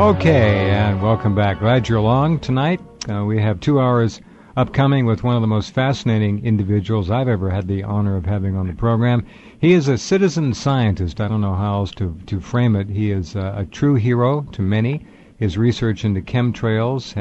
Okay, and welcome back. Glad you're along tonight. We have 2 hours upcoming with one of the most fascinating individuals I've ever had the honor of having on the program. He is a citizen scientist. I don't know how else to frame it. He is a true hero to many. His research into chemtrails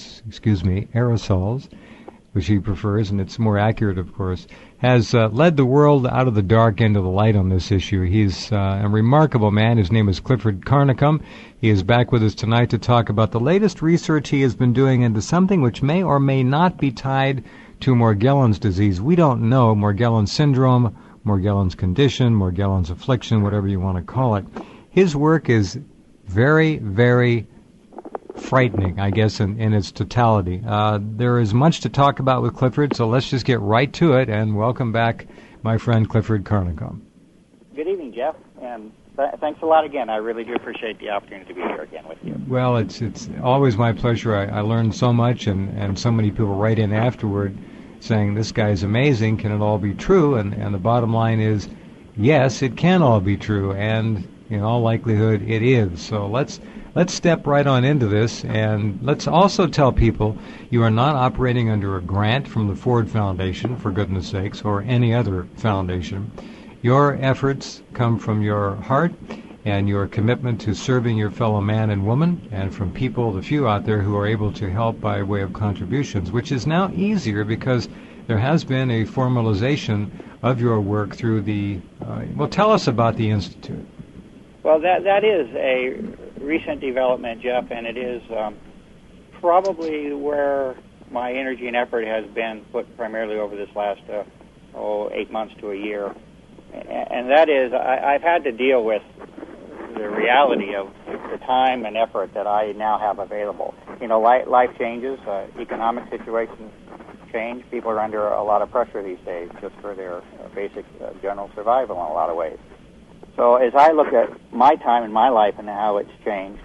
aerosols, which he prefers, and it's more accurate, of course, has led the world out of the dark into the light on this issue. He's a remarkable man. His name is Clifford Carnicom. He is back with us tonight to talk about the latest research he has been doing into something which may or may not be tied to Morgellons disease. We don't know. Morgellons syndrome, Morgellons condition, Morgellons affliction, whatever you want to call it. His work is very, very frightening, I guess, in its totality. There is much to talk about with Clifford, so let's just get right to it, and welcome back my friend Clifford Carnicom. Good evening, Jeff, and thanks a lot again. I really do appreciate the opportunity to be here again with you. Well, it's always my pleasure. I learned so much, and so many people write in afterward saying, this guy's amazing, can it all be true? And the bottom line is, yes, it can all be true, and in all likelihood it is. So let's step right on into this, and let's also tell people you are not operating under a grant from the Ford Foundation, for goodness sakes, or any other foundation. Your efforts come from your heart and your commitment to serving your fellow man and woman, and from people, the few out there, who are able to help by way of contributions, which is now easier because there has been a formalization of your work through the... well, tell us about the Institute. Well, that is a recent development, Jeff, and it is probably where my energy and effort has been put primarily over this last 8 months to a year. And that is, I've had to deal with the reality of the time and effort that I now have available. You know, life changes, economic situations change. People are under a lot of pressure these days just for their basic general survival in a lot of ways. So as I look at my time and my life and how it's changed,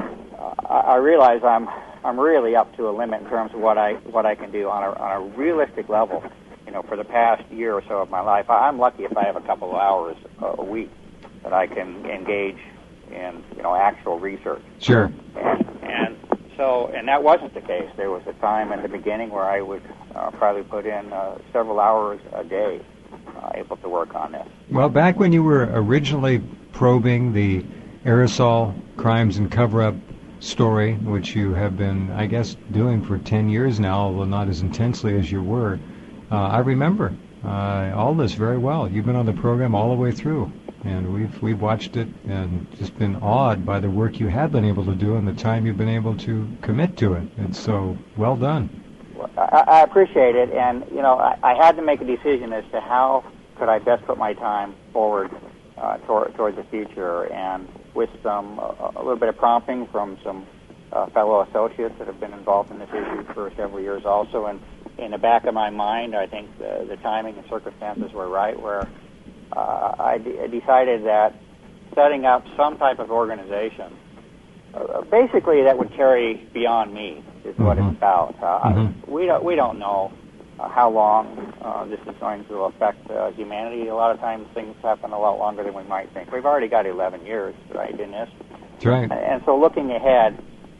I realize I'm really up to a limit in terms of what I can do on a realistic level. You know, for the past year or so of my life, I'm lucky if I have a couple of hours a week that I can engage in, you know, actual research. Sure. And that wasn't the case. There was a time in the beginning where I would probably put in several hours a day able to work on this. Well, back when you were originally probing the aerosol crimes and cover-up story, which you have been, I guess, doing for 10 years now, although not as intensely as you were, I remember all this very well. You've been on the program all the way through, and we've watched it and just been awed by the work you have been able to do and the time you've been able to commit to it. And so, well done. I appreciate it, and you know, I had to make a decision as to how could I best put my time forward towards the future, and with a little bit of prompting from some fellow associates that have been involved in this issue for several years also, and in the back of my mind, I think the timing and circumstances were right, where I decided that setting up some type of organization, basically that would carry beyond me, is what it's about. We don't know how long this is going to affect humanity. A lot of times things happen a lot longer than we might think. We've already got 11 years, right, in this. That's right. And so looking ahead,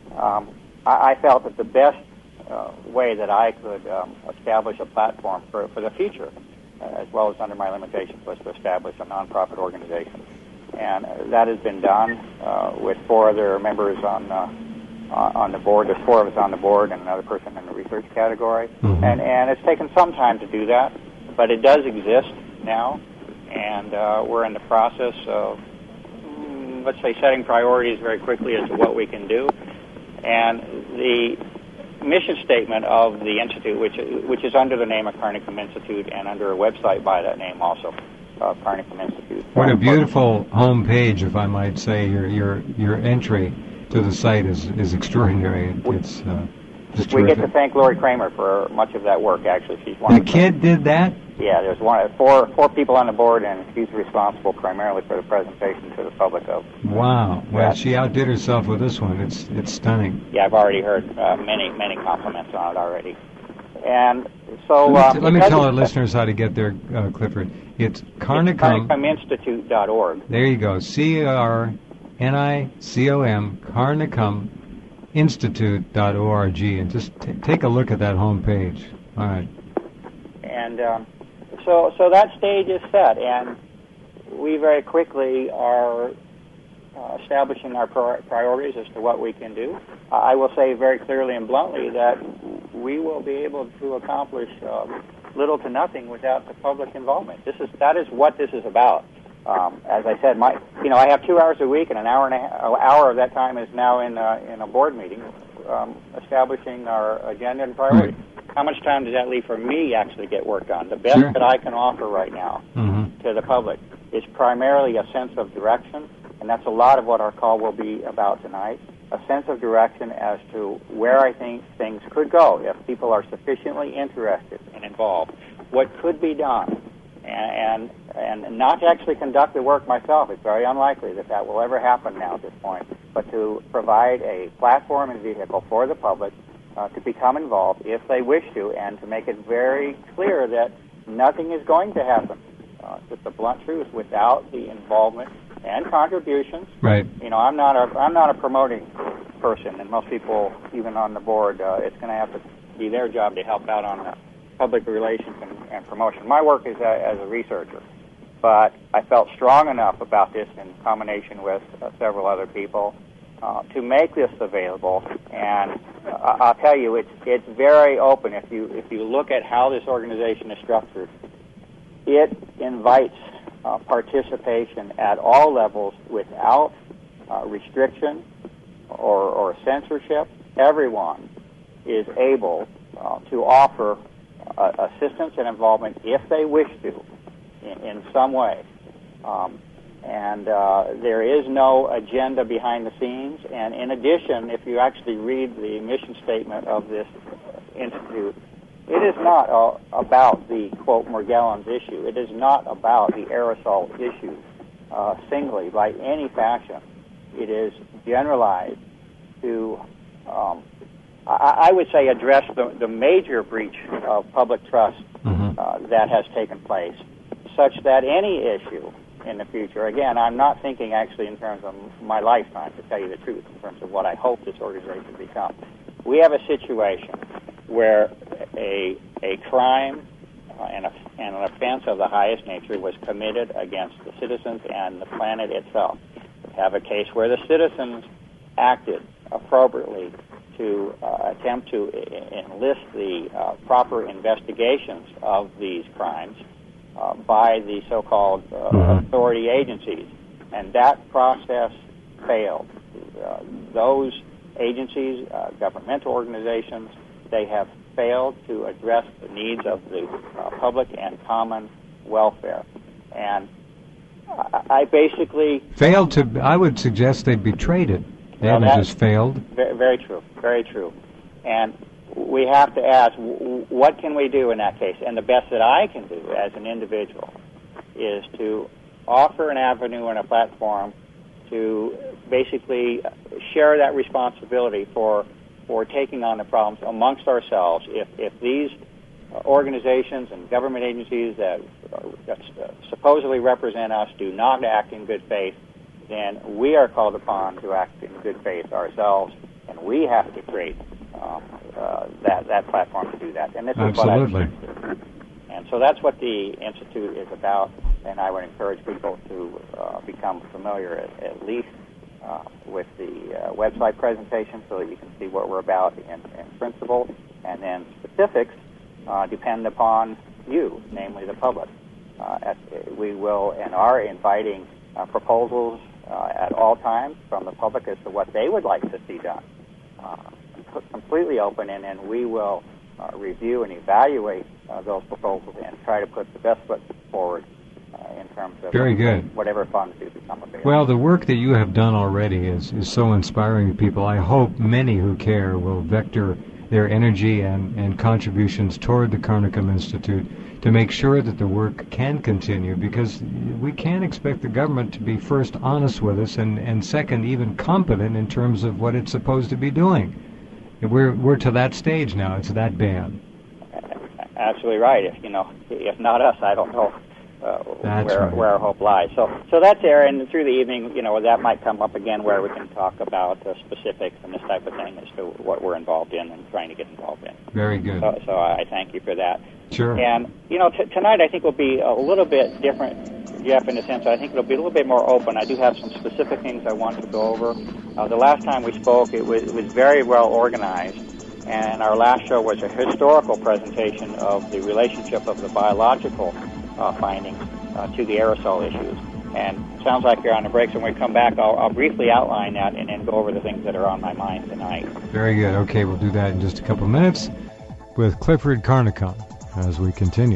I felt that the best way that I could establish a platform for the future, as well as under my limitations, was to establish a nonprofit organization. And that has been done with 4 other members on the board. There's 4 of us on the board and another person in the research category. And it's taken some time to do that, but it does exist now, and we're in the process of, let's say, setting priorities very quickly as to what we can do. And the mission statement of the Institute, which is under the name of Carnicom Institute and under a website by that name also, Carnicom Institute. What a beautiful home page, if I might say. Your entry to the site is extraordinary. It's just we terrific. get to thank Lori Kramer for much of that work. Actually, she's one. The kid did that? Yeah, there's four people on the board, and she's responsible primarily for the presentation to the public of. Wow. Well, she outdid herself with this one. It's stunning. Yeah, I've already heard many compliments on it already. And so... let me tell our listeners how to get there, Clifford. It's Carnicom... CarnicomInstitute.org. There you go. CarNicom, karnakaminstitute.org, and just take a look at that homepage. All right. And so that stage is set, and we very quickly are establishing our priorities as to what we can do. I will say very clearly and bluntly that we will be able to accomplish little to nothing without the public involvement. That is what this is about. As I said, I have 2 hours a week, and an hour of that time is now in a board meeting, establishing our agenda and priorities. Right. How much time does that leave for me to actually get work done? The best that I can offer right now to the public is primarily a sense of direction, and that's a lot of what our call will be about tonight, a sense of direction as to where I think things could go if people are sufficiently interested and involved, what could be done, and not to actually conduct the work myself. It's very unlikely that will ever happen now at this point, but to provide a platform and vehicle for the public to become involved if they wish to, and to make it very clear that nothing is going to happen, just the blunt truth, without the involvement and contributions. Right. I'm not a promoting person, and most people, even on the board, it's going to have to be their job to help out on public relations and promotion. My work is as a researcher, but I felt strong enough about this in combination with several other people to make this available. And I'll tell you, it's very open. If you look at how this organization is structured, it invites participation at all levels without restriction or censorship. Everyone is able to offer assistance and involvement if they wish to in some way. And there is no agenda behind the scenes. And in addition, if you actually read the mission statement of this institute, it is not about the, quote, Morgellons issue. It is not about the aerosol issue singly by any fashion. It is generalized to, I would say, address the major breach of public trust that has taken place, such that any issue in the future, again, I'm not thinking actually in terms of my lifetime, to tell you the truth, in terms of what I hope this organization becomes. We have a situation where a crime and an offense of the highest nature was committed against the citizens and the planet itself. We have a case where the citizens acted appropriately to attempt to enlist the proper investigations of these crimes by the so-called authority agencies, and that process failed. Those agencies, governmental organizations, they have failed to address the needs of the public and common welfare. And I basically... Failed to... I would suggest they betrayed it. They haven't just failed. Very true. Very true. And we have to ask, what can we do in that case? And the best that I can do as an individual is to offer an avenue and a platform to basically share that responsibility for taking on the problems amongst ourselves. If these organizations and government agencies that supposedly represent us do not act in good faith, then we are called upon to act in good faith ourselves, and we have to create that platform to do that. And this Absolutely. Is what I and so that's what the Institute is about, and I would encourage people to become familiar at least with the website presentation so that you can see what we're about in principle, and then specifics depend upon you, namely the public. We will and are inviting proposals at all times from the public as to what they would like to see done. Completely open, and then we will review and evaluate those proposals and try to put the best foot forward in terms of Very good. Whatever funds do become available. Well, the work that you have done already is so inspiring to people. I hope many who care will vector their energy and contributions toward the Carnicom Institute to make sure that the work can continue, because we can't expect the government to be first honest with us and second even competent in terms of what it's supposed to be doing. We're to that stage now. It's that bad. Absolutely right. If not us, I don't know where our hope lies. So that's there, and through the evening, that might come up again where we can talk about specifics and this type of thing as to what we're involved in and trying to get involved in. Very good. So I thank you for that. Sure. And, tonight I think will be a little bit different, Jeff, in the sense I think it'll be a little bit more open. I do have some specific things I want to go over. The last time we spoke, it was very well organized. And our last show was a historical presentation of the relationship of the biological findings to the aerosol issues. And it sounds like you're on a break, so when we come back, I'll briefly outline that and then go over the things that are on my mind tonight. Very good. Okay, we'll do that in just a couple of minutes with Clifford Carnicom as we continue.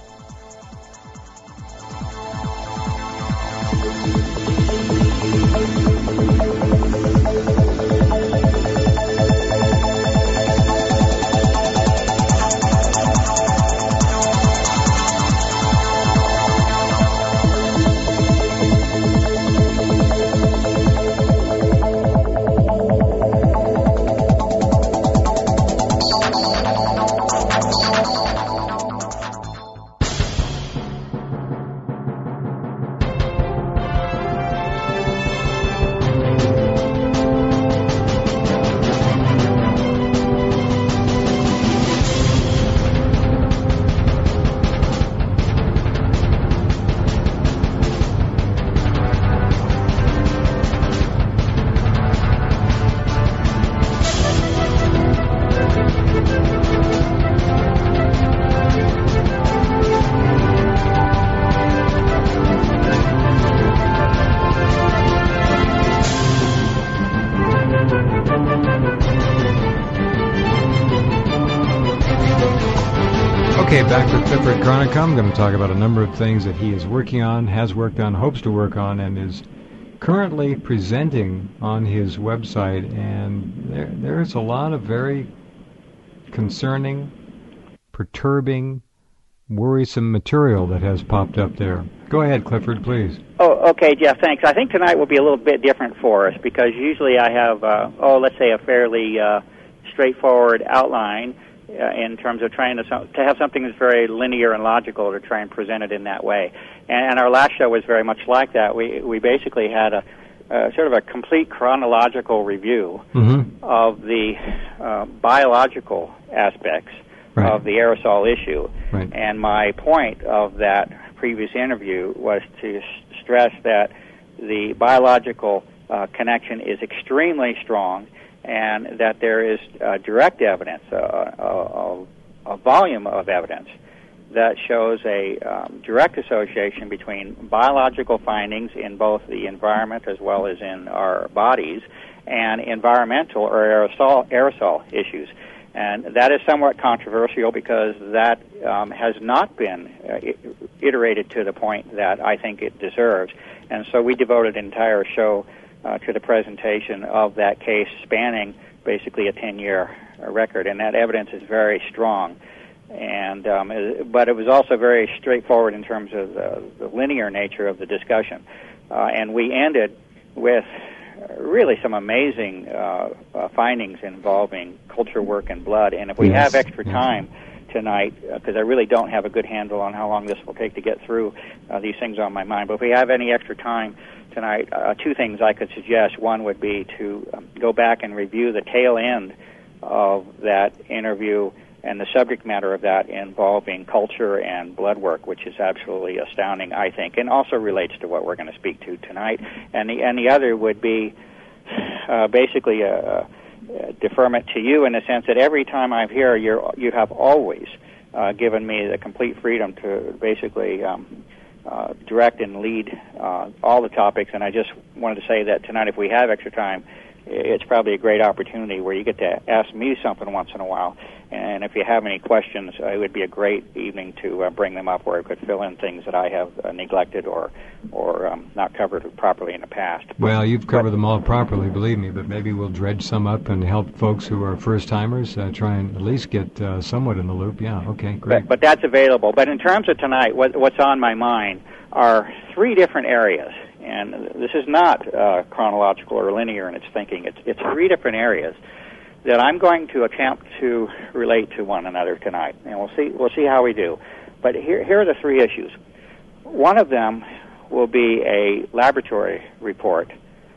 Okay, back with Clifford Carnicom. I'm going to talk about a number of things that he is working on, has worked on, hopes to work on, and is currently presenting on his website. And there's a lot of very concerning, perturbing, worrisome material that has popped up there. Go ahead, Clifford, please. Oh, okay, Jeff, thanks. I think tonight will be a little bit different for us because usually I have, let's say a fairly straightforward outline in terms of trying to have something that's very linear and logical to try and present it in that way. And our last show was very much like that. We basically had a sort of a complete chronological review of the biological aspects of the aerosol issue. Right. And my point of that previous interview was to stress that the biological connection is extremely strong and that there is direct evidence, a volume of evidence that shows a direct association between biological findings in both the environment as well as in our bodies and environmental or aerosol issues. And that is somewhat controversial because that has not been iterated to the point that I think it deserves. And so we devoted an entire show to the presentation of that case spanning basically a 10-year record. And that evidence is very strong. And but it was also very straightforward in terms of the linear nature of the discussion. And we ended with really some amazing findings involving culture work and blood. And if we have extra time tonight, because I really don't have a good handle on how long this will take to get through these things on my mind, but if we have any extra time tonight, two things I could suggest. One would be to go back and review the tail end of that interview and the subject matter of that involving culture and blood work, which is absolutely astounding, I think, and also relates to what we're going to speak to tonight. And the other would be basically a deferment to you in the sense that every time I'm here, you have always given me the complete freedom to basically direct and lead all the topics. And I just wanted to say that tonight, if we have extra time, it's probably a great opportunity where you get to ask me something once in a while. And if you have any questions, it would be a great evening to bring them up where I could fill in things that I have neglected or not covered properly in the past. Well, you've covered them all properly, believe me, but maybe we'll dredge some up and help folks who are first-timers try and at least get somewhat in the loop. Yeah, okay, great. But that's available. But in terms of tonight, what's on my mind are three different areas. And this is not chronological or linear in its thinking. It's three different areas that I'm going to attempt to relate to one another tonight, and we'll see how we do. But here are the three issues. One of them will be a laboratory report,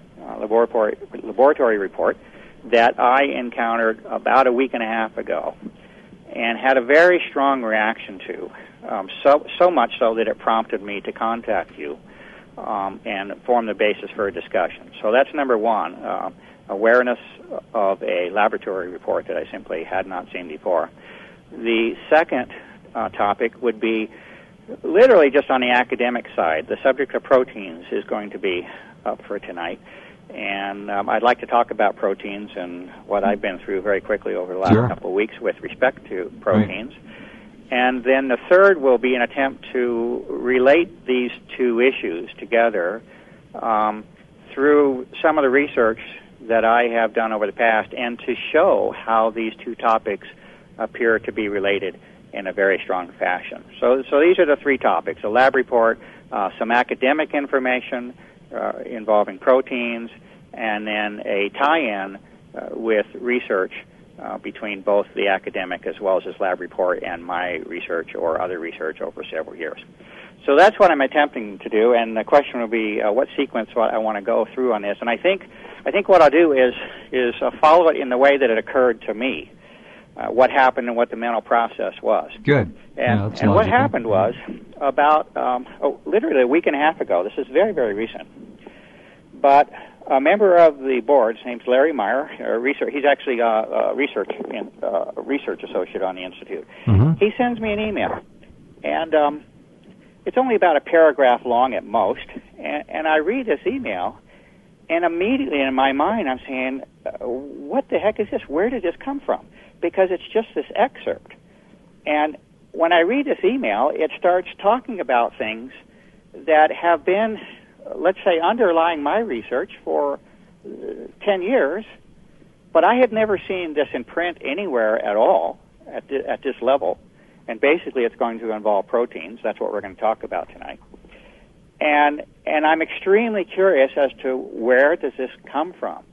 laboratory report that I encountered about a week and a half ago and had a very strong reaction to, so much so that it prompted me to contact you and form the basis for a discussion. So that's number one, awareness of a laboratory report that I simply had not seen before. The second topic would be literally just on the academic side. The subject of proteins is going to be up for tonight. And I'd like to talk about proteins and what I've been through very quickly over the last couple of weeks with respect to proteins. Right. And then the third will be an attempt to relate these two issues together through some of the research that I have done over the past and to show how these two topics appear to be related in a very strong fashion. So these are the three topics: a lab report, some academic information involving proteins, and then a tie-in with research between both the academic as well as this lab report and my research or other research over several years. So that's what I'm attempting to do, and the question will be what sequence I want to go through on this. And I think what I'll do is follow it in the way that it occurred to me, what happened and what the mental process was. Good. And what happened was about literally a week and a half ago. This is very, very recent. But a member of the board, his name's Larry Meyer, he's actually a research associate on the Institute. Mm-hmm. He sends me an email, and it's only about a paragraph long at most, and I read this email, and immediately in my mind I'm saying, what the heck is this? Where did this come from? Because it's just this excerpt. And when I read this email, it starts talking about things that have been, let's say, underlying my research for 10 years, but I had never seen this in print anywhere at all at this level. And basically it's going to involve proteins. That's what we're going to talk about tonight. And I'm extremely curious as to where does this come from.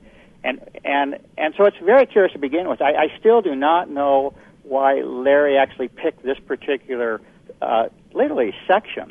And so it's very curious to begin with. I still do not know why Larry actually picked this particular, literally, section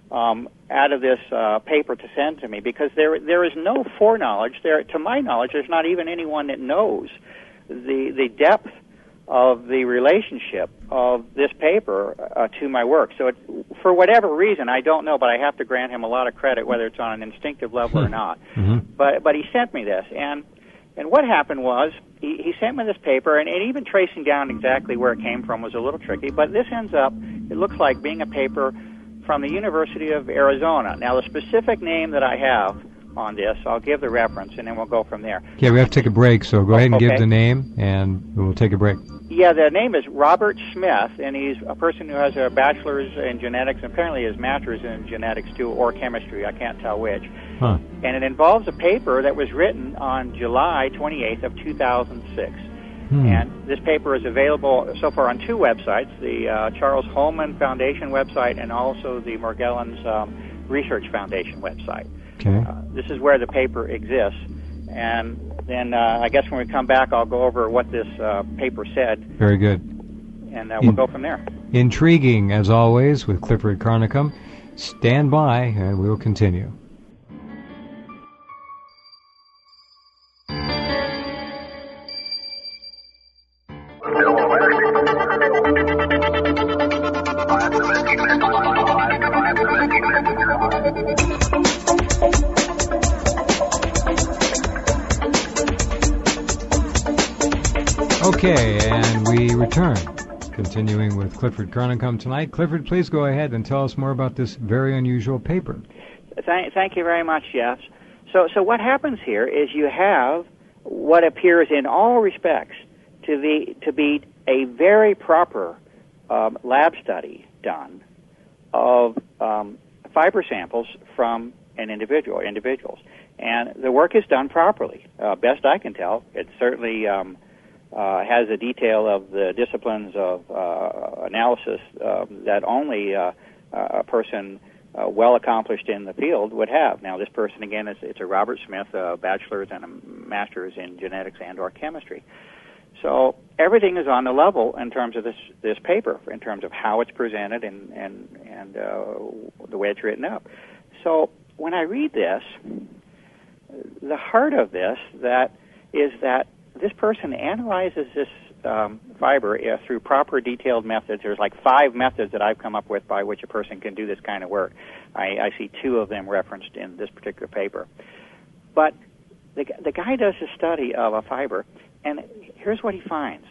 out of this paper to send to me, because there is no foreknowledge there. To my knowledge, there's not even anyone that knows the depth of the relationship of this paper to my work. So for whatever reason, I don't know, but I have to grant him a lot of credit, whether it's on an instinctive level or not. Mm-hmm. But he sent me this, and what happened was he sent me this paper, and even tracing down exactly where it came from was a little tricky, but this ends up, it looks like being a paper from the University of Arizona. Now, the specific name that I have on this, I'll give the reference, and then we'll go from there. Yeah, we have to take a break, so go ahead and give the name, and we'll take a break. Yeah, the name is Robert Smith, and he's a person who has a bachelor's in genetics, and apparently his master's in genetics, too, or chemistry, I can't tell which. Huh. And it involves a paper that was written on July 28th of 2006. And this paper is available so far on two websites, the Charles Holman Foundation website and also the Morgellons Research Foundation website. Okay. This is where the paper exists. And then I guess when we come back, I'll go over what this paper said. Very good. And we'll go from there. Intriguing, as always, with Clifford Carnicom. Stand by, and we will continue. Okay, and we return, continuing with Clifford Carnicom tonight. Clifford, please go ahead and tell us more about this very unusual paper. Thank you very much, Jeff. So what happens here is you have what appears in all respects to be a very proper lab study done of fiber samples from an individuals. And the work is done properly, best I can tell. It certainly has a detail of the disciplines of analysis that only a person well accomplished in the field would have. Now, this person, again, it's a Robert Smith, a bachelor's and a master's in genetics and or chemistry. So everything is on the level in terms of this paper, in terms of how it's presented and the way it's written up. So when I read this, the heart of this is that this person analyzes this fiber through proper detailed methods. There's like 5 methods that I've come up with by which a person can do this kind of work. I see 2 of them referenced in this particular paper. But the guy does a study of a fiber, and here's what he finds.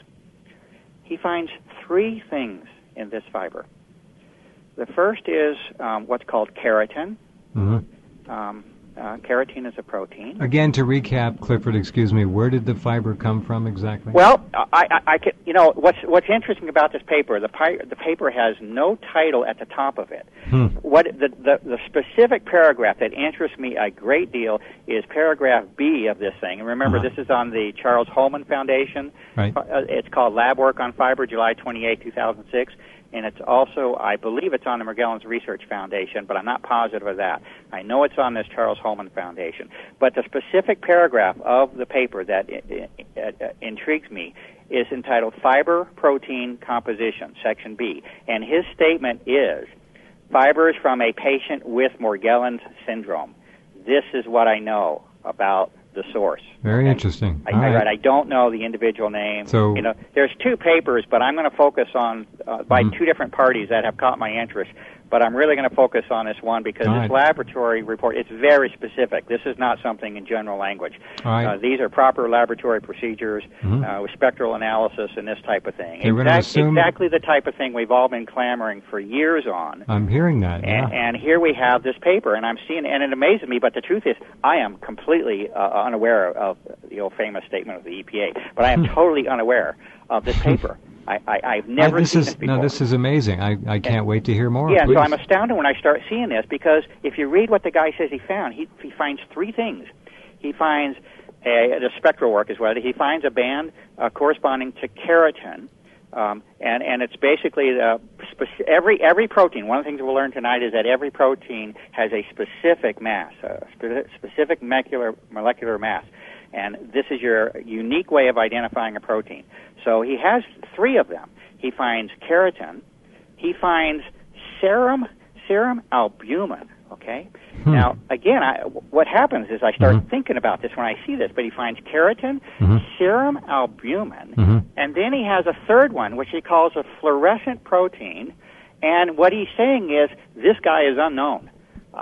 He finds 3 things in this fiber. The first is what's called keratin. Mm-hmm. Keratin is a protein. Again, to recap, Clifford, excuse me, where did the fiber come from exactly? Well, I can, what's interesting about this paper, the paper has no title at the top of it. What the specific paragraph that interests me a great deal is paragraph B of this thing. And remember, this is on the Charles Holman Foundation. Right. It's called Lab Work on Fiber, July 28, 2006. And it's also, I believe it's on the Morgellons Research Foundation, but I'm not positive of that. I know it's on this Charles Holman Foundation. But the specific paragraph of the paper that intrigues me is entitled Fiber Protein Composition, Section B. And his statement is, fibers from a patient with Morgellons syndrome. This is what I know about the source. Very interesting. I don't know the individual name. So, there's 2 papers, but I'm going to focus on by 2 different parties that have caught my interest. But I'm really going to focus on this one because this laboratory report, it's very specific. This is not something in general language. These are proper laboratory procedures with spectral analysis and this type of thing. Exactly the type of thing we've all been clamoring for years on. I'm hearing that, And here we have this paper, and I'm seeing, and it amazes me, but the truth is I am completely unaware of the old famous statement of the EPA, but I am totally unaware of this paper. I've never seen this before. No, this is amazing. I can't wait to hear more. Yeah, please. so I'm astounded when I start seeing this because if you read what the guy says he found, he finds 3 things. He finds the spectral work as well. He finds a band corresponding to keratin, and it's basically every protein. One of the things we'll learn tonight is that every protein has a specific mass, a specific molecular mass. And this is your unique way of identifying a protein. So he has 3 of them. He finds keratin. He finds serum albumin. Okay. Now, again, what happens is I start thinking about this when I see this. But he finds keratin, serum albumin, and then he has a 3rd one, which he calls a fluorescent protein. And what he's saying is this guy is unknown.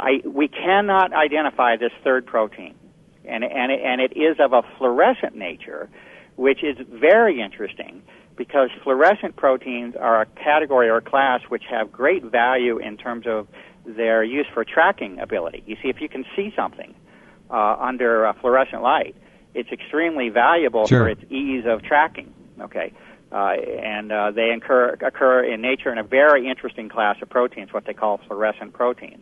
We cannot identify this 3rd protein. And it is of a fluorescent nature, which is very interesting because fluorescent proteins are a category or a class which have great value in terms of their use for tracking ability. You see, if you can see something under fluorescent light, it's extremely valuable for its ease of tracking. Okay, and they occur in nature in a very interesting class of proteins, what they call fluorescent proteins.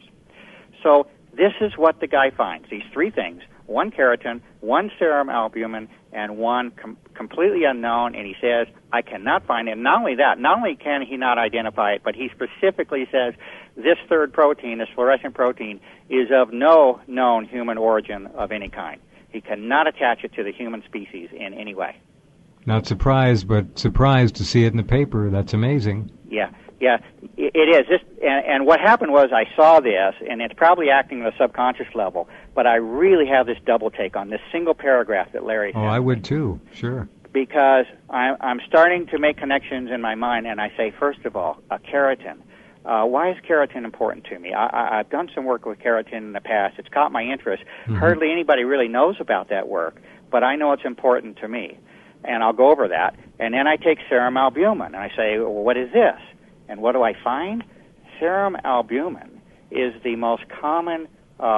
So this is what the guy finds, these 3 things. 1 keratin, 1 serum albumin, and 1 completely unknown, and he says, I cannot find it. Not only that, not only can he not identify it, but he specifically says this 3rd protein, this fluorescent protein, is of no known human origin of any kind. He cannot attach it to the human species in any way. Not surprised, but surprised to see it in the paper. That's amazing. Yeah, it is. And what happened was I saw this, and it's probably acting on a subconscious level, but I really have this double take on this single paragraph that Larry said. Oh, I would too, sure. Because I'm starting to make connections in my mind, and I say, first of all, keratin. Why is keratin important to me? I've done some work with keratin in the past. It's caught my interest. Hardly anybody really knows about that work, but I know it's important to me. And I'll go over that. And then I take serum albumin, and I say, well, what is this? And what do I find? Serum albumin is the most common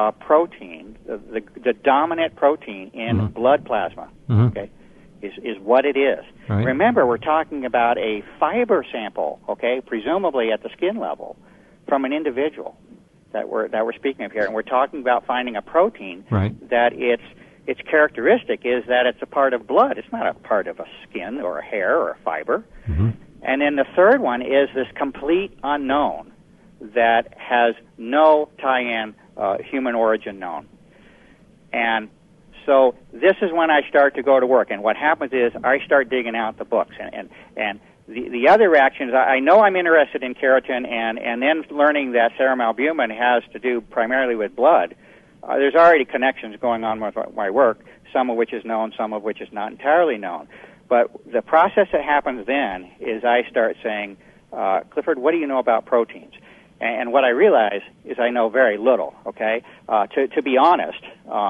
protein, the dominant protein in blood plasma. Okay, is what it is. Right. Remember, we're talking about a fiber sample. Okay, presumably at the skin level, from an individual that we're speaking of here, and we're talking about finding a protein that its characteristic is that it's a part of blood. It's not a part of a skin or a hair or a fiber. And then the 3rd one is this complete unknown that has no tie-in human origin known. And so this is when I start to go to work. And what happens is I start digging out the books. And the other reaction is I know I'm interested in keratin, and then learning that serum albumin has to do primarily with blood. There's already connections going on with my work, some of which is known, some of which is not entirely known. But the process that happens then is I start saying, Clifford, what do you know about proteins? And what I realize is I know very little, okay? To be honest,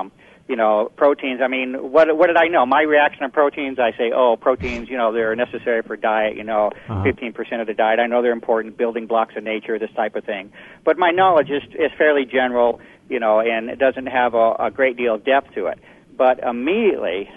proteins, I mean, what did I know? My reaction to proteins, I say, proteins, they're necessary for diet, 15% of the diet. I know they're important, building blocks of nature, this type of thing. But my knowledge is fairly general, and it doesn't have a great deal of depth to it. But immediately,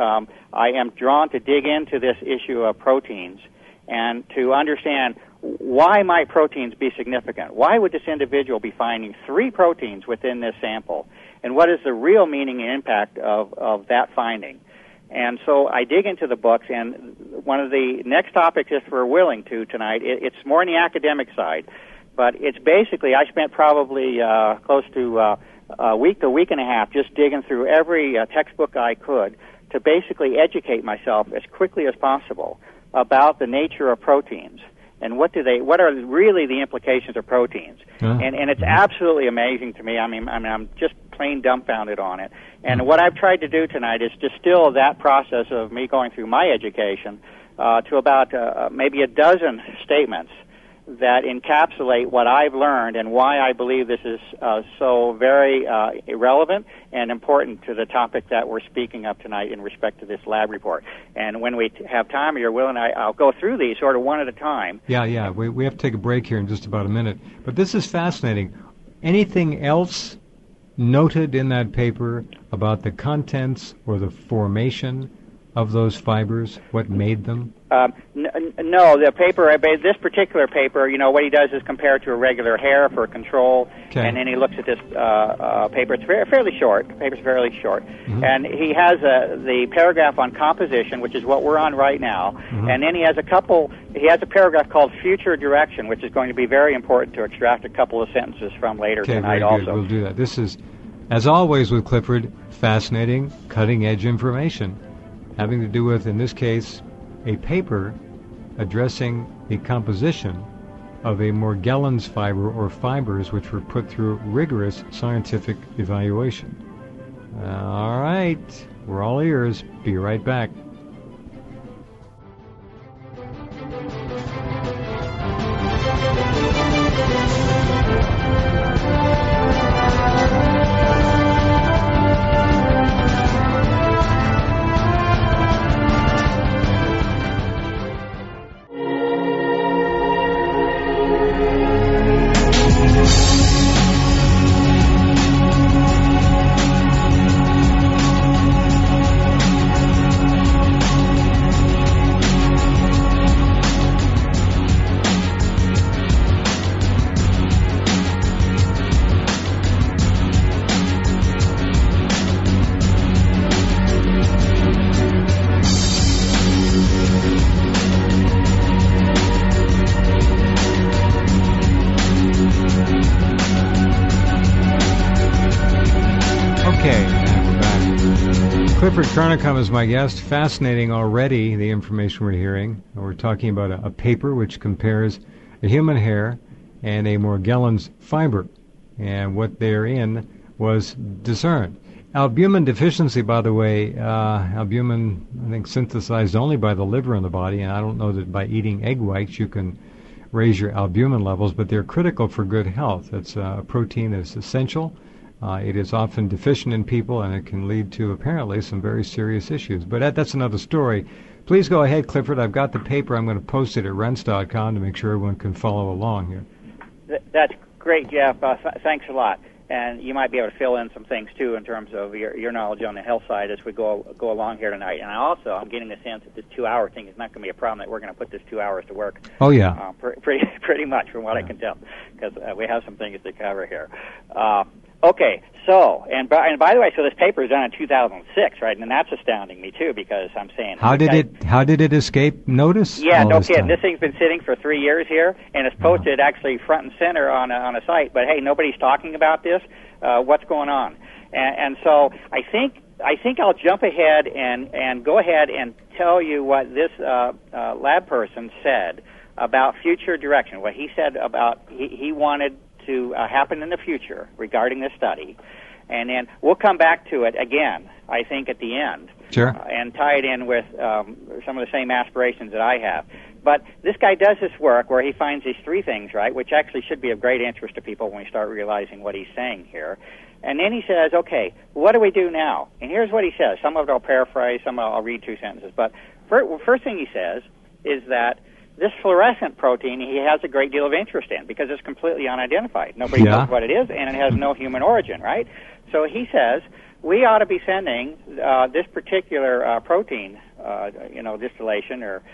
I am drawn to dig into this issue of proteins and to understand why might proteins be significant? Why would this individual be finding 3 proteins within this sample? And what is the real meaning and impact of that finding? And so I dig into the books, and one of the next topics, if we're willing to tonight, it's more on the academic side. But it's basically, I spent probably close to a week and a half just digging through every textbook I could to basically educate myself as quickly as possible about the nature of proteins and what are really the implications of proteins. And it's absolutely amazing to me. I mean, I'm just plain dumbfounded on it. And what I've tried to do tonight is distill that process of me going through my education to about maybe a dozen statements that encapsulate what I've learned and why I believe this is so very relevant and important to the topic that we're speaking of tonight in respect to this lab report. And when we have time, or you're willing, I'll go through these sort of one at a time. Yeah. We have to take a break here in just about a minute. But this is fascinating. Anything else noted in that paper about the contents or the formation of those fibers, what made them? No, the paper, this particular paper, what he does is compare it to a regular hair for control, and then he looks at this paper. It's fairly short. The paper's fairly short. And he has the paragraph on composition, which is what we're on right now, and then he has a paragraph called future direction, which is going to be very important to extract a couple of sentences from later tonight very also. Good. We'll do that. This is, as always with Clifford, fascinating, cutting-edge information having to do with, in this case, a paper addressing the composition of a Morgellons fiber or fibers which were put through rigorous scientific evaluation. All right, we're all ears. Be right back. Clifford Carnicom is my guest. Fascinating already, the information we're hearing. We're talking about a paper which compares a human hair and a Morgellons fiber, and what therein was discerned. Albumin deficiency, by the way, albumin, I think, synthesized only by the liver in the body, and I don't know that by eating egg whites you can raise your albumin levels, but they're critical for good health. It's a protein that's essential. It is often deficient in people, and it can lead to, apparently, some very serious issues. But that's another story. Please go ahead, Clifford. I've got the paper. I'm going to post it at rense.com to make sure everyone can follow along here. That's great, Jeff. Thanks a lot. And you might be able to fill in some things, too, in terms of your knowledge on the health side as we go along here tonight. And I'm getting the sense that this 2-hour thing is not going to be a problem, that we're going to put this 2 hours to work. Oh, yeah. Pretty much, from what I can tell, because we have some things to cover here. Okay, so, and by the way, so this paper was done in 2006, right? And that's astounding me, too, because I'm saying... How did it escape notice? Yeah, no kidding. This thing's been sitting for 3 years here, and it's posted actually front and center on a site. But, hey, nobody's talking about this. What's going on? And so I think I think I'll jump ahead and go ahead and tell you what this lab person said about future direction, what he said about he wanted to happen in the future regarding this study. And then we'll come back to it again, I think, at the end. Sure. And tie it in with some of the same aspirations that I have. But this guy does this work where he finds these three things, right, which actually should be of great interest to people when we start realizing what he's saying here. And then he says, okay, what do we do now? And here's what he says. Some of it I'll paraphrase, some I'll read two sentences. But first thing he says is that this fluorescent protein he has a great deal of interest in because it's completely unidentified. Nobody knows what it is, and it has no human origin, right? So he says we ought to be sending this particular protein, distillation or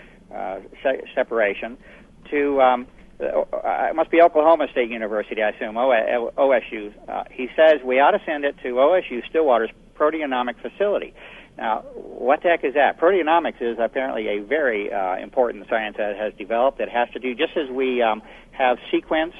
separation to it must be Oklahoma State University, I assume, OSU. He says we ought to send it to OSU Stillwater's proteomic facility. Now, what the heck is that? Proteomics is apparently a very important science that has developed. It has to do, just as we have sequence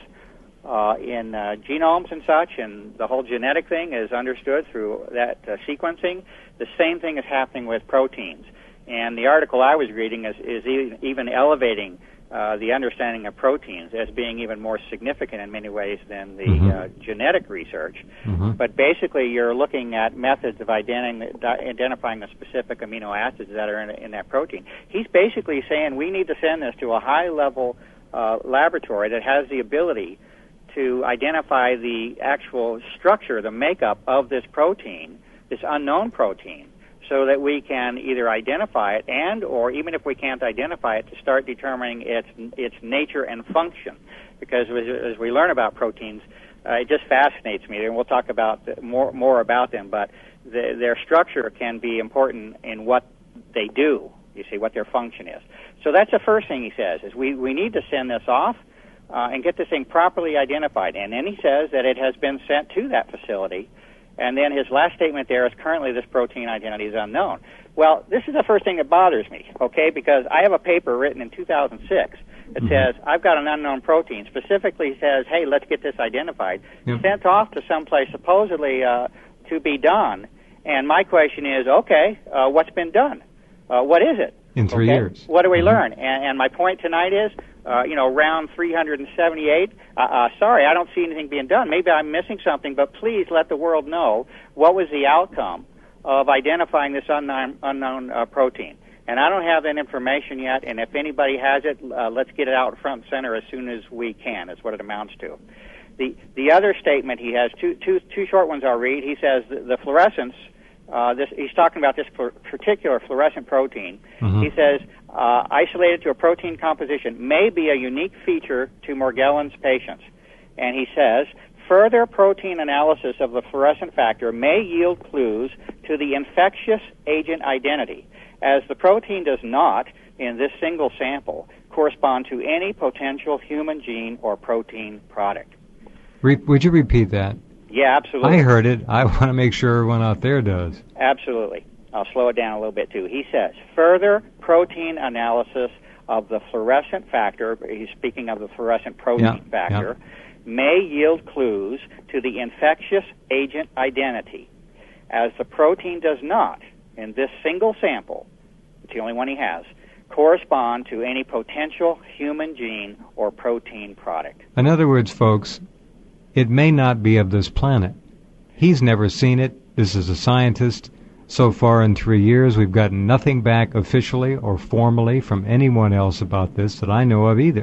in genomes and such, and the whole genetic thing is understood through that sequencing, the same thing is happening with proteins. And the article I was reading is even elevating the understanding of proteins as being even more significant in many ways than the genetic research. But basically, you're looking at methods of identifying the specific amino acids that are in that protein. He's basically saying we need to send this to a high-level laboratory that has the ability to identify the actual structure, the makeup of this protein, this unknown protein, so that we can either identify it and, or even if we can't identify it, to start determining its nature and function. Because as we learn about proteins, it just fascinates me, and we'll talk about more about them. But their structure can be important in what they do. You see what their function is. So that's the first thing he says: is we need to send this off and get this thing properly identified. And then he says that it has been sent to that facility. And then his last statement there is currently this protein identity is unknown. Well, this is the first thing that bothers me, okay, because I have a paper written in 2006 that says I've got an unknown protein, specifically says, hey, let's get this identified, sent off to someplace supposedly to be done. And my question is, okay, what's been done? What is it? In 3 years. What do we learn? And my point tonight is, round 378, sorry, I don't see anything being done. Maybe I'm missing something, but please let the world know what was the outcome of identifying this unknown protein. And I don't have that information yet, and if anybody has it, let's get it out front and center as soon as we can. That's what it amounts to. The other statement he has, two short ones I'll read. He says the fluorescence, he's talking about this particular fluorescent protein. He says, isolated to a protein composition may be a unique feature to Morgellons patients. And he says, further protein analysis of the fluorescent factor may yield clues to the infectious agent identity, as the protein does not, in this single sample, correspond to any potential human gene or protein product. Would you repeat that? Yeah, absolutely. I heard it. I want to make sure everyone out there does. Absolutely. I'll slow it down a little bit, too. He says, further protein analysis of the fluorescent factor, he's speaking of the fluorescent protein factor, may yield clues to the infectious agent identity, as the protein does not, in this single sample, it's the only one he has, correspond to any potential human gene or protein product. In other words, folks, it may not be of this planet. He's never seen it. This is a scientist. So far in 3 years, we've gotten nothing back officially or formally from anyone else about this that I know of either.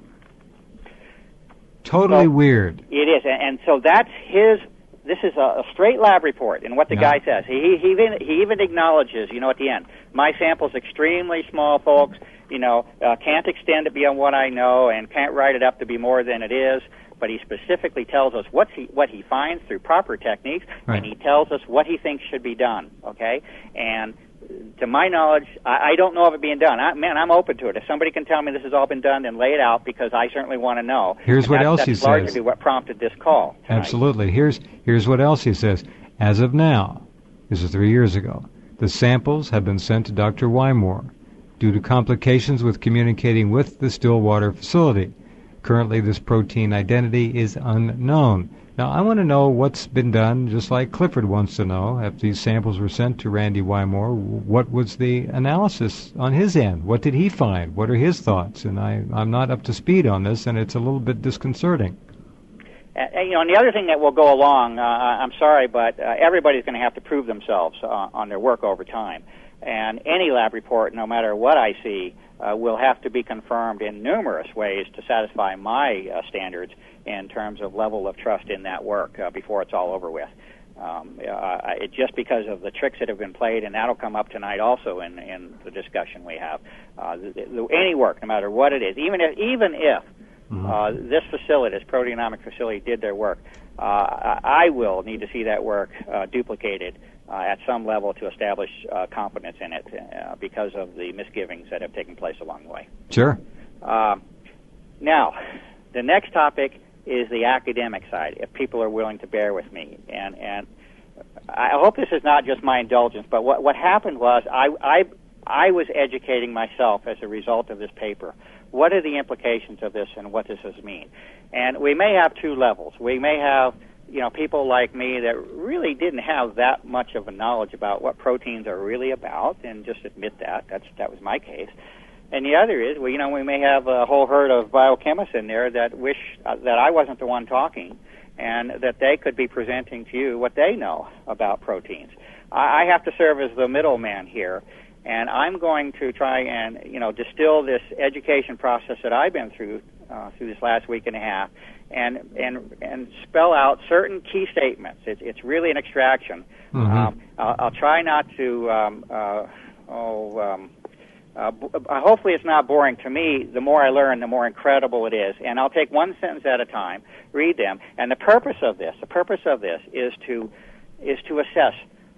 Totally weird. It is, and so that's this is a straight lab report, and what the guy says. He even acknowledges, at the end, my sample's extremely small, folks, can't extend it beyond what I know and can't write it up to be more than it is. But he specifically tells us what he finds through proper techniques, and he tells us what he thinks should be done, okay? And to my knowledge, I don't know of it being done. I'm open to it. If somebody can tell me this has all been done, then lay it out, because I certainly want to know. Here's what else he says. That's largely what prompted this call tonight. Absolutely. Here's what else he says. As of now, this is 3 years ago, the samples have been sent to Dr. Wymore due to complications with communicating with the Stillwater facility. Currently, this protein identity is unknown. Now, I want to know what's been done, just like Clifford wants to know. If these samples were sent to Randy Wymore, what was the analysis on his end? What did he find? What are his thoughts? And I'm not up to speed on this, and it's a little bit disconcerting. And the other thing that will go along, I'm sorry, but everybody's going to have to prove themselves on their work over time. And any lab report, no matter what I see, will have to be confirmed in numerous ways to satisfy my standards in terms of level of trust in that work before it's all over with. Just because of the tricks that have been played, and that'll come up tonight also in the discussion we have. Any work, no matter what it is, even if this facility, this proteomic facility, did their work, I will need to see that work duplicated at some level to establish confidence in it because of the misgivings that have taken place along the way. Sure. Now, the next topic is the academic side, if people are willing to bear with me. And I hope this is not just my indulgence, but what happened was I was educating myself as a result of this paper. What are the implications of this, and what does this mean? And we may have two levels. We may have people like me that really didn't have that much of a knowledge about what proteins are really about, and just admit that. That was my case. And the other is, we may have a whole herd of biochemists in there that wish that I wasn't the one talking, and that they could be presenting to you what they know about proteins. I have to serve as the middleman here, and I'm going to try and distill this education process that I've been through this last week and a half, and spell out certain key statements. It's really an extraction. I'll try not to. Hopefully it's not boring to me. The more I learn, the more incredible it is. And I'll take one sentence at a time, read them. And the purpose of this is to assess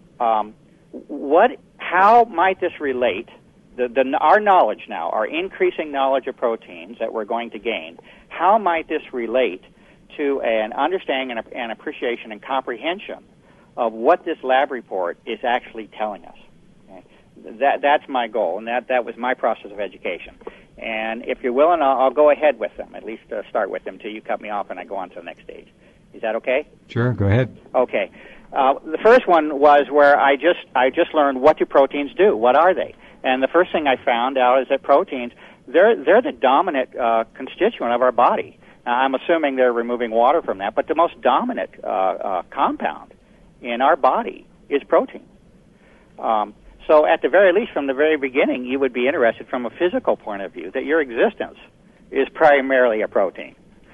how might this relate, our knowledge now, our increasing knowledge of proteins that we're going to gain, how might this relate to an understanding and appreciation and comprehension of what this lab report is actually telling us. That's my goal, and that was my process of education. And if you're willing, I'll go ahead with them, at least start with them until you cut me off and I go on to the next stage. Is that okay? Sure, go ahead. Okay. The first one was where I just learned, what do proteins do? What are they? And the first thing I found out is that proteins, they're the dominant constituent of our body. Now, I'm assuming they're removing water from that, but the most dominant compound in our body is protein. So at the very least, from the very beginning, you would be interested from a physical point of view that your existence is primarily a protein.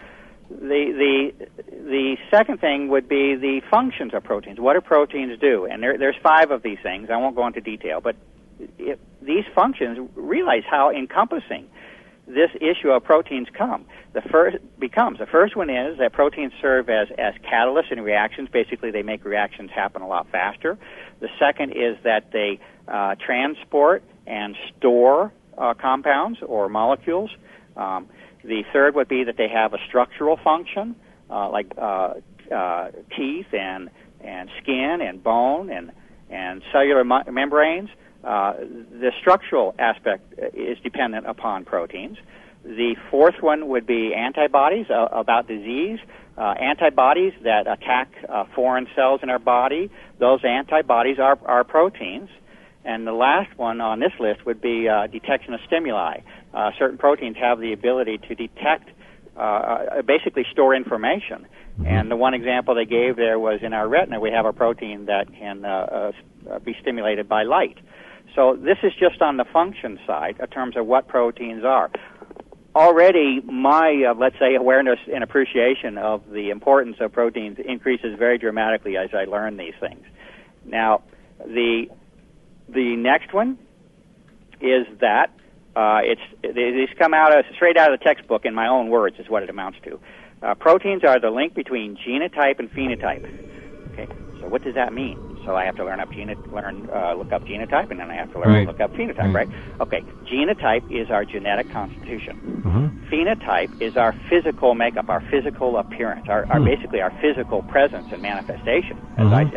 The second thing would be the functions of proteins. What do proteins do? And there's 5 of these things. I won't go into detail, but these functions, realize how encompassing this issue of proteins come. The first one is that proteins serve as catalysts in reactions. Basically, they make reactions happen a lot faster. The second is that they transport and store compounds or molecules. The third would be that they have a structural function, like teeth and skin and bone and cellular membranes. The structural aspect is dependent upon proteins. The fourth one would be antibodies about disease. Antibodies that attack foreign cells in our body. Those antibodies are proteins. And the last one on this list would be detection of stimuli. Certain proteins have the ability to detect, basically store information. And the one example they gave there was in our retina, we have a protein that can be stimulated by light. So this is just on the function side in terms of what proteins are. Already my, let's say, awareness and appreciation of the importance of proteins increases very dramatically as I learn these things. Now, the next one is that these come out straight out of the textbook in my own words is what it amounts to. Proteins are the link between genotype and phenotype. Okay, so what does that mean? So I have to look up genotype, and then I have to look up phenotype, right? Okay, genotype is our genetic constitution. Phenotype is our physical makeup, our physical appearance, our basically our physical presence and manifestation,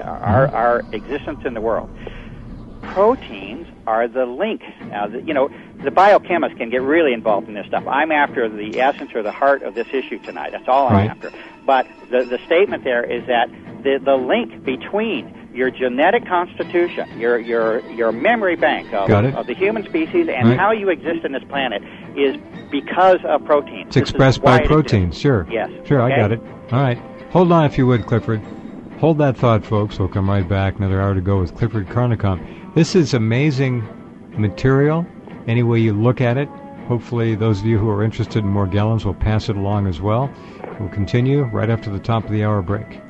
our existence in the world. Proteins are the link. Now, the biochemists can get really involved in this stuff. I'm after the essence or the heart of this issue tonight. That's all I'm after. But the statement there is that the link between your genetic constitution, your memory bank of the human species and how you exist in this planet is because of proteins. It's expressed by proteins, sure. Yes. Sure, okay. I got it. All right. Hold on if you would, Clifford. Hold that thought, folks. We'll come right back. Another hour to go with Clifford Carnicom. This is amazing material, any way you look at it. Hopefully those of you who are interested in Morgellons will pass it along as well. We'll continue right after the top of the hour break.